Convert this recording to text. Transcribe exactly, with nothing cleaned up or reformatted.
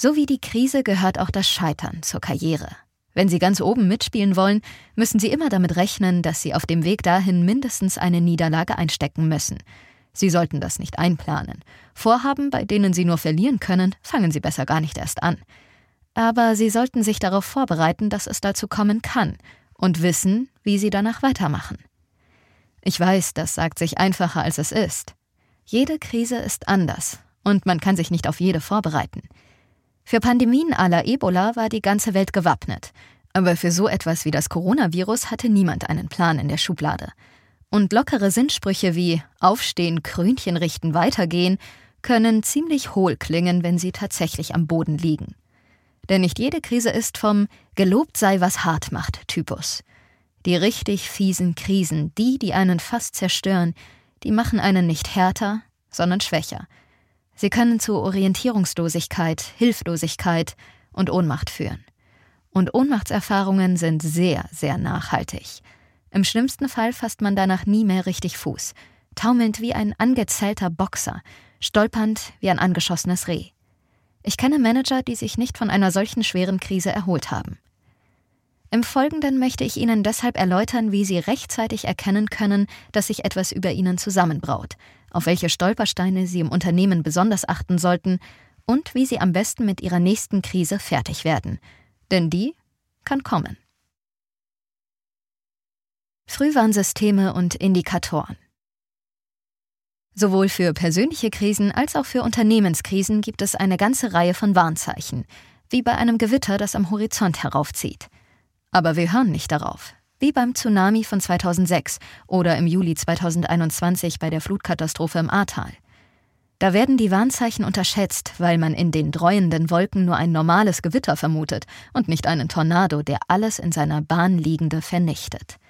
So wie die Krise gehört auch das Scheitern zur Karriere. Wenn Sie ganz oben mitspielen wollen, müssen Sie immer damit rechnen, dass Sie auf dem Weg dahin mindestens eine Niederlage einstecken müssen. Sie sollten das nicht einplanen. Vorhaben, bei denen Sie nur verlieren können, fangen Sie besser gar nicht erst an. Aber Sie sollten sich darauf vorbereiten, dass es dazu kommen kann und wissen, wie Sie danach weitermachen. Ich weiß, das sagt sich einfacher, als es ist. Jede Krise ist anders und man kann sich nicht auf jede vorbereiten. Für Pandemien à la Ebola war die ganze Welt gewappnet, aber für so etwas wie das Coronavirus hatte niemand einen Plan in der Schublade. Und lockere Sinnsprüche wie Aufstehen, Krönchen richten, weitergehen können ziemlich hohl klingen, wenn sie tatsächlich am Boden liegen. Denn nicht jede Krise ist vom Gelobt sei, was hart macht Typus. Die richtig fiesen Krisen, die, die einen fast zerstören, die machen einen nicht härter, sondern schwächer. Sie können zu Orientierungslosigkeit, Hilflosigkeit und Ohnmacht führen. Und Ohnmachtserfahrungen sind sehr, sehr nachhaltig. Im schlimmsten Fall fasst man danach nie mehr richtig Fuß, taumelnd wie ein angezählter Boxer, stolpernd wie ein angeschossenes Reh. Ich kenne Manager, die sich nicht von einer solchen schweren Krise erholt haben. Im Folgenden möchte ich Ihnen deshalb erläutern, wie Sie rechtzeitig erkennen können, dass sich etwas über Ihnen zusammenbraut, auf welche Stolpersteine Sie im Unternehmen besonders achten sollten und wie Sie am besten mit Ihrer nächsten Krise fertig werden. Denn die kann kommen. Frühwarnsysteme und Indikatoren. Sowohl für persönliche Krisen als auch für Unternehmenskrisen gibt es eine ganze Reihe von Warnzeichen, wie bei einem Gewitter, das am Horizont heraufzieht. Aber wir hören nicht darauf, wie beim Tsunami von zweitausendsechs oder im Juli zweitausendeinundzwanzig bei der Flutkatastrophe im Ahrtal. Da werden die Warnzeichen unterschätzt, weil man in den dräuenden Wolken nur ein normales Gewitter vermutet und nicht einen Tornado, der alles in seiner Bahn Liegende vernichtet.